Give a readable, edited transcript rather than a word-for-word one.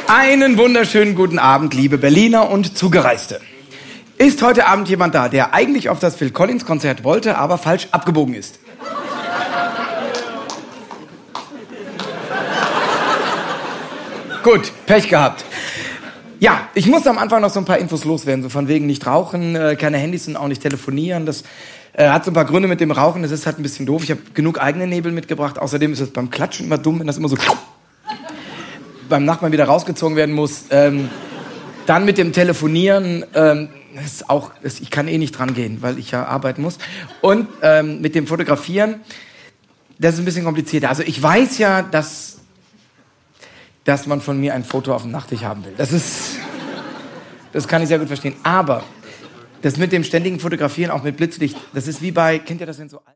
Einen wunderschönen guten Abend, liebe Berliner und Zugereiste. Ist heute Abend jemand da, der eigentlich auf das Phil Collins Konzert wollte, aber falsch abgebogen ist? Gut, Pech gehabt. Ja, ich muss am Anfang noch so ein paar Infos loswerden, so von wegen nicht rauchen, keine Handys und auch nicht telefonieren. Das hat so ein paar Gründe mit dem Rauchen, das ist halt ein bisschen doof. Ich habe genug eigene Nebel mitgebracht. Außerdem ist es beim Klatschen immer dumm, wenn das immer so beim Nachbarn wieder rausgezogen werden muss. Dann mit dem Telefonieren, ich kann eh nicht dran gehen, weil ich ja arbeiten muss. Und mit dem Fotografieren, das ist ein bisschen komplizierter. Also ich weiß ja, dass man von mir ein Foto auf dem Nachttisch haben will. Das kann ich sehr gut verstehen. Aber das mit dem ständigen Fotografieren, auch mit Blitzlicht, das ist wie bei, kennt ihr das, wenn so